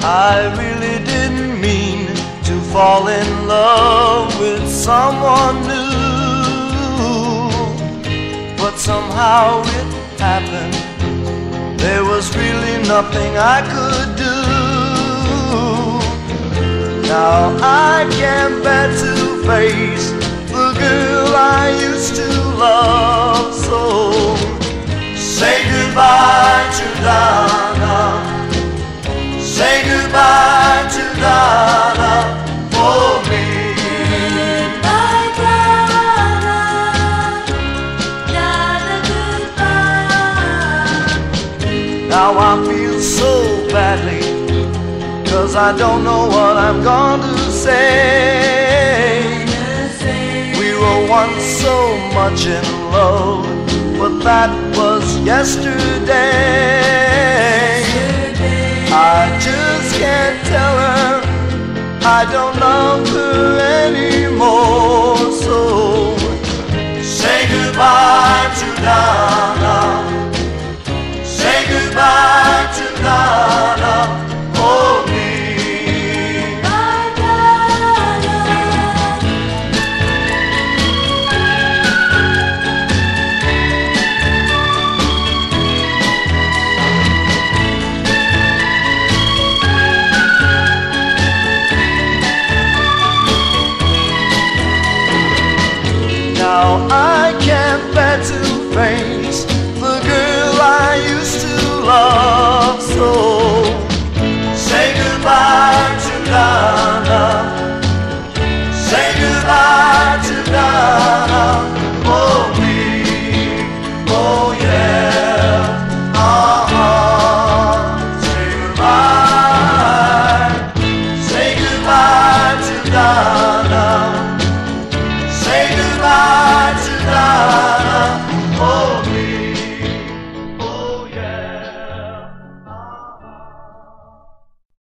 I really didn't mean to fall in love with someone new, but somehow it happened. There was really nothing I could do. Now I can't bear to face the girl I used to love. So say goodbye to Donna, say goodbye to Donna for me. Goodbye, Donna, Donna, goodbye. Now I feel so badly, 'cause I don't know what I'm going to say. We were once so much in love, but that was yesterday. I just can't tell her I don't love her anymore. So say goodbye to Donna, say goodbye to Donna for me. Bye, Donna. Now